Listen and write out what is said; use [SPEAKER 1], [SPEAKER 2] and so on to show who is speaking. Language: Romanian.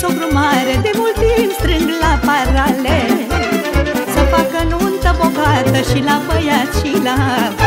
[SPEAKER 1] socru mare, de mult timp strâng la parale să facă nuntă bogată și la băiat și la